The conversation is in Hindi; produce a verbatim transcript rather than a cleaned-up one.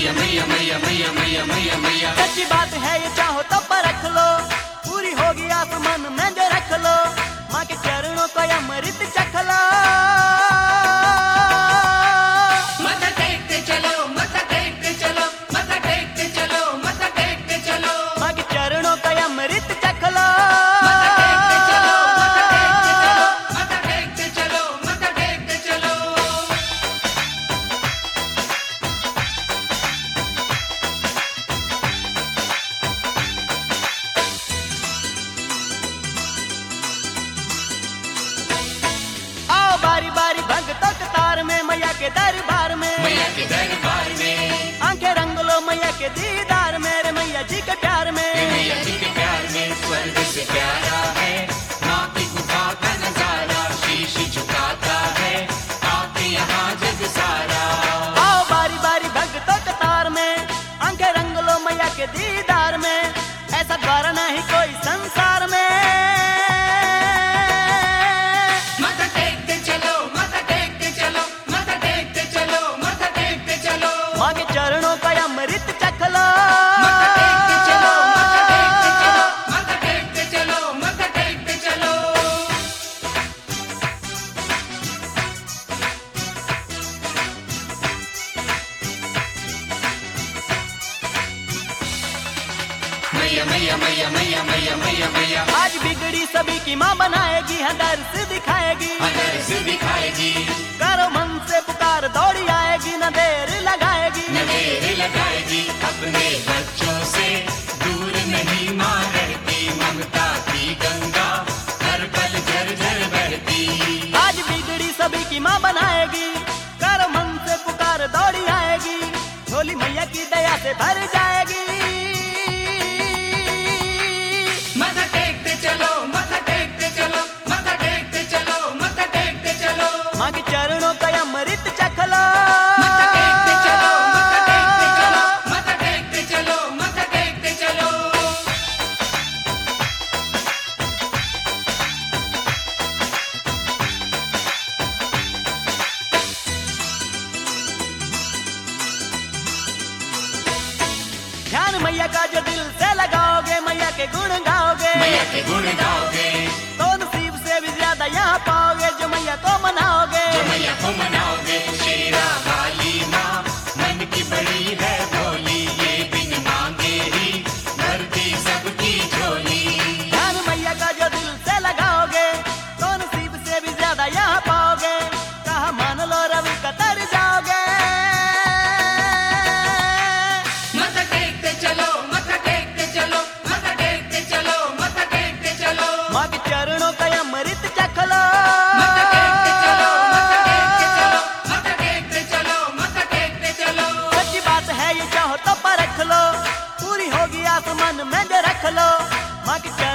मैया मैया मैया मैया मैया मैया मैया। सच्ची बात है ये, चाहो तो परख लो, पूरी होगी आसमान में जो रख लो, माँ के चरणों को अमृत चख लो। माथा टेकते चलो, माथा टेकते चलो, माथा टेकते चलो, माथा टेकते चलो, माँ के चरणों को अमृत चख लो। माथा टेकते चलो, माथा टेकते चलो, माथा टेकते चलो, माथा टेकते चलो। आओ बारी बारी भक्तों कतार में, मैया के दरबार में, मैया के दरबार में, आंखें रंग लो मैया के दीदार में, रे मैया जी के प्यार में। मैया जी के प्यार में स्वर्ग से प्यारा है, माँ की गुफा का नजारा, शीश झुकाता है आपके यहाँ जग सारा। आओ बारी बारी भक्तों कतार में, आंखें रंग लो मैया के दीदार में, ऐसा द्वार नहीं कोई संसार में। माथा टेकते चलो, माथा टेकते चलो, माथा टेकते चलो, माथा टेकते चलो, माँ के चरणों का अमृत चख लो। माथा टेकते चलो, माथा टेकते चलो, माथा टेकते चलो, माथा टेकते चलो। मैया मैया मैया मैया मैया मैया मैया। आज बिगड़ी सभी की माँ बनाएगी, हाँ दर्श दिखाएगी, अंदर से दिखाएगी, करो मन से पुकार दौड़ी आएगी, न देर लगाएगी। न देर लगाएगी, अपने बच्चों से दूर नहीं माँ रहती, ममता की गंगा हर पल झरझर बहती। आज बिगड़ी सभी की माँ बनाएगी, करो मन से पुकार दौड़ी आएगी, झोली मैया की दया से भर जाएगी। माथा टेकते चलो, माथा टेकते चलो, माथा टेकते चलो, माथा टेकते चलो, माँ के चरणों का अमृत चख लो। माथा टेकते चलो, माथा टेकते चलो, माथा टेकते चलो, माथा टेकते चलो। ध्यान मैया का जो दिल से लगाओगे, मैया के गुण गाओगे, मैया के गुण गाओगे, तो नसीब से भी ज्यादा यहाँ पाओगे, जो मैया को मनाओगे। जो मैया को मनाओगे। शेरा वाली माँ मन की बड़ी है भोली, ये बिन मांगे ही भरती सबकी झोली। ध्यान मैया का जो दिल से लगाओगे, तो नसीब से भी ज्यादा यहाँ पाओगे, कहा मान लो रवि कतर जाओगे। माथा टेकते चलो, माथा टेकते चलो, माथा टेकते चलो, माथा टेकते चलो, माँ के चरणों का अमृत चख लो। माथा टेकते चलो, माथा टेकते चलो, माथा टेकते चलो, माथा टेकते चलो। सच्ची बात है ये, चाहो तो परख लो, पूरी होगी आसमान में जो रख लो, माँ के चरणों